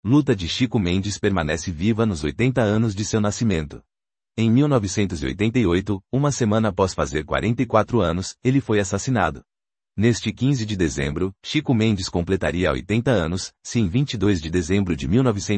Luta de Chico Mendes permanece viva nos 80 anos de seu nascimento. Em 1988, uma semana após fazer 44 anos, ele foi assassinado. Neste 15 de dezembro, Chico Mendes completaria 80 anos, se em 22 de dezembro de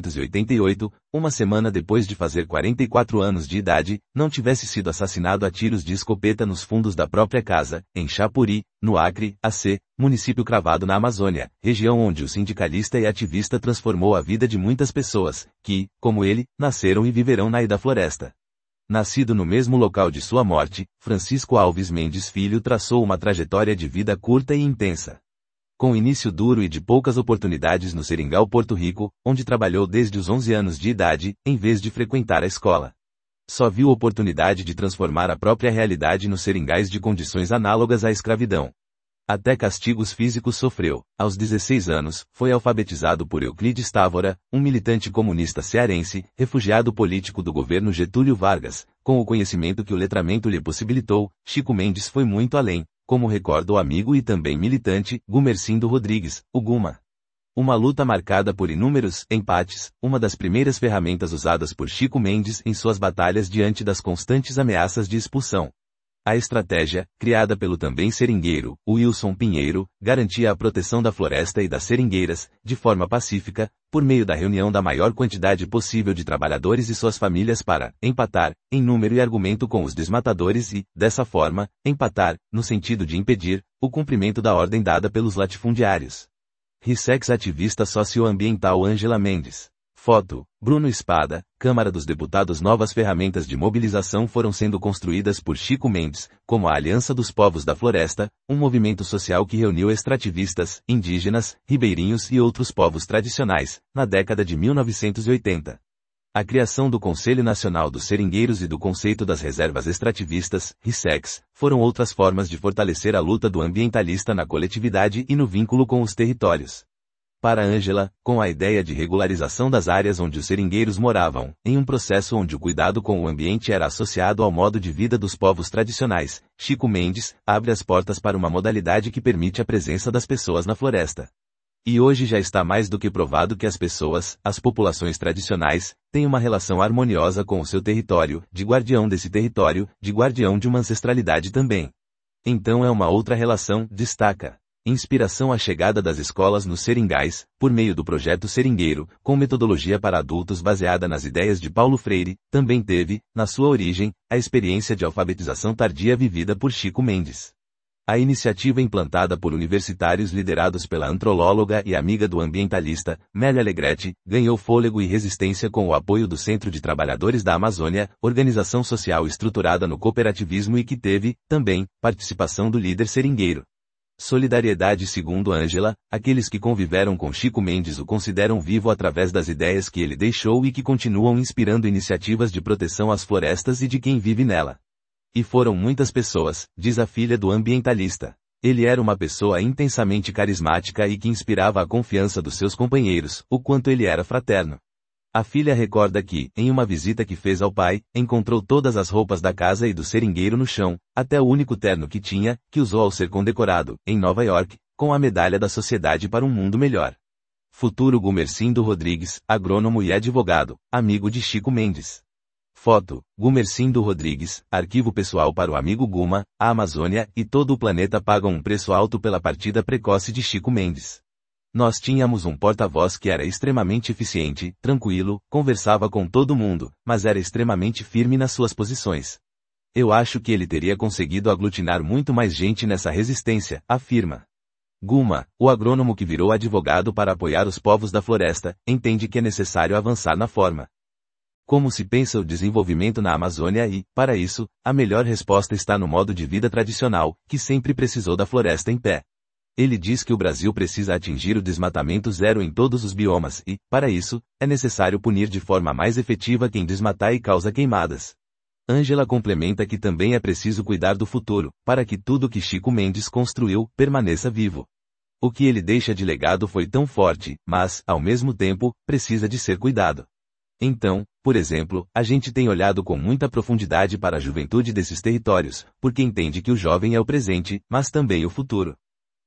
1988, uma semana depois de fazer 44 anos de idade, não tivesse sido assassinado a tiros de escopeta nos fundos da própria casa, em Chapuri, no Acre, AC, município cravado na Amazônia, região onde o sindicalista e ativista transformou a vida de muitas pessoas, que, como ele, nasceram e viverão na Floresta. Nascido no mesmo local de sua morte, Francisco Alves Mendes Filho traçou uma trajetória de vida curta e intensa. Com início duro e de poucas oportunidades no Seringal, Porto Rico, onde trabalhou desde os 11 anos de idade, em vez de frequentar a escola. Só viu oportunidade de transformar a própria realidade nos seringais de condições análogas à escravidão. Até castigos físicos sofreu. Aos 16 anos, foi alfabetizado por Euclides Távora, um militante comunista cearense, refugiado político do governo Getúlio Vargas. Com o conhecimento que o letramento lhe possibilitou, Chico Mendes foi muito além, como recorda o amigo e também militante, Gumercindo Rodrigues, o Guma. Uma luta marcada por inúmeros empates, uma das primeiras ferramentas usadas por Chico Mendes em suas batalhas diante das constantes ameaças de expulsão. A estratégia, criada pelo também seringueiro, Wilson Pinheiro, garantia a proteção da floresta e das seringueiras, de forma pacífica, por meio da reunião da maior quantidade possível de trabalhadores e suas famílias para empatar, em número e argumento com os desmatadores e, dessa forma, empatar, no sentido de impedir, o cumprimento da ordem dada pelos latifundiários. Rissex ativista socioambiental Ângela Mendes. Foto, Bruno Espada, Câmara dos Deputados. Novas ferramentas de mobilização foram sendo construídas por Chico Mendes, como a Aliança dos Povos da Floresta, um movimento social que reuniu extrativistas, indígenas, ribeirinhos e outros povos tradicionais, na década de 1980. A criação do Conselho Nacional dos Seringueiros e do conceito das reservas extrativistas, RISEX, foram outras formas de fortalecer a luta do ambientalista na coletividade e no vínculo com os territórios. Para Ângela, com a ideia de regularização das áreas onde os seringueiros moravam, em um processo onde o cuidado com o ambiente era associado ao modo de vida dos povos tradicionais, Chico Mendes abre as portas para uma modalidade que permite a presença das pessoas na floresta. E hoje já está mais do que provado que as pessoas, as populações tradicionais, têm uma relação harmoniosa com o seu território, de guardião desse território, de guardião de uma ancestralidade também. Então é uma outra relação, destaca. Inspiração à chegada das escolas nos seringais, por meio do projeto Seringueiro, com metodologia para adultos baseada nas ideias de Paulo Freire, também teve, na sua origem, a experiência de alfabetização tardia vivida por Chico Mendes. A iniciativa implantada por universitários liderados pela antropóloga e amiga do ambientalista, Mélia Alegretti, ganhou fôlego e resistência com o apoio do Centro de Trabalhadores da Amazônia, organização social estruturada no cooperativismo e que teve, também, participação do líder seringueiro. Solidariedade. Segundo Ângela, aqueles que conviveram com Chico Mendes o consideram vivo através das ideias que ele deixou e que continuam inspirando iniciativas de proteção às florestas e de quem vive nela. E foram muitas pessoas, diz a filha do ambientalista. Ele era uma pessoa intensamente carismática e que inspirava a confiança dos seus companheiros, o quanto ele era fraterno. A filha recorda que, em uma visita que fez ao pai, encontrou todas as roupas da casa e do seringueiro no chão, até o único terno que tinha, que usou ao ser condecorado, em Nova York, com a medalha da Sociedade para um Mundo Melhor. Futuro. Gumercindo Rodrigues, agrônomo e advogado, amigo de Chico Mendes. Foto, Gumercindo Rodrigues, arquivo pessoal para o amigo Guma. A Amazônia e todo o planeta pagam um preço alto pela partida precoce de Chico Mendes. Nós tínhamos um porta-voz que era extremamente eficiente, tranquilo, conversava com todo mundo, mas era extremamente firme nas suas posições. Eu acho que ele teria conseguido aglutinar muito mais gente nessa resistência, afirma. Guma, o agrônomo que virou advogado para apoiar os povos da floresta, entende que é necessário avançar na forma como se pensa o desenvolvimento na Amazônia e, para isso, a melhor resposta está no modo de vida tradicional, que sempre precisou da floresta em pé. Ele diz que o Brasil precisa atingir o desmatamento zero em todos os biomas e, para isso, é necessário punir de forma mais efetiva quem desmatar e causa queimadas. Ângela complementa que também é preciso cuidar do futuro, para que tudo que Chico Mendes construiu, permaneça vivo. O que ele deixa de legado foi tão forte, mas, ao mesmo tempo, precisa de ser cuidado. Então, por exemplo, a gente tem olhado com muita profundidade para a juventude desses territórios, porque entende que o jovem é o presente, mas também o futuro.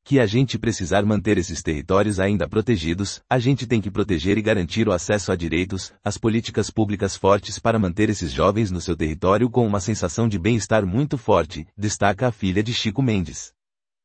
Que a gente precisar manter esses territórios ainda protegidos, a gente tem que proteger e garantir o acesso a direitos, as políticas públicas fortes para manter esses jovens no seu território com uma sensação de bem-estar muito forte, destaca a filha de Chico Mendes.